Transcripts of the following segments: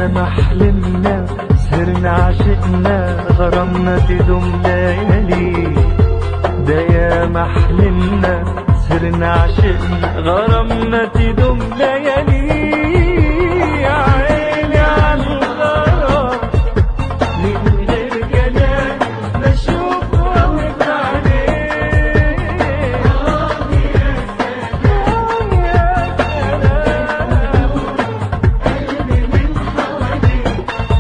ما حلمنا سهرنا عشقنا غرامنا تدوم ليالي. ده يا ما حلمنا سهرنا عشقنا غرامنا تدوم ليالي. يا عيني عالغرام من غير كلام بشوف وأوعد عليه. يا سلام قلبي من حواليك.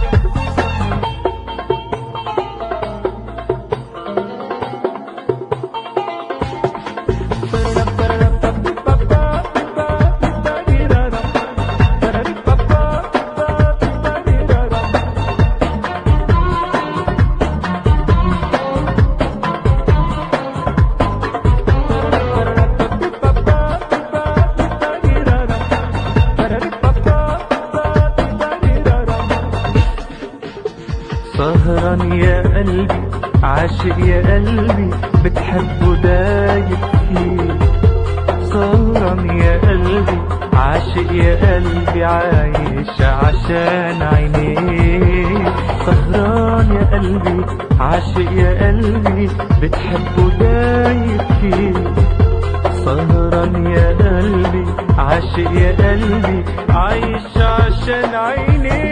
سهران يا قلبي عاشق يا قلبي بتحبه دايب فيه. سهران يا قلبي عاشق يا قلبي عايش عشان عينيه. سهران يا قلبي عاشق يا قلبي بتحبه دايب فيه. سهران يا قلبي عاشق يا قلبي عايش عشان عينيه.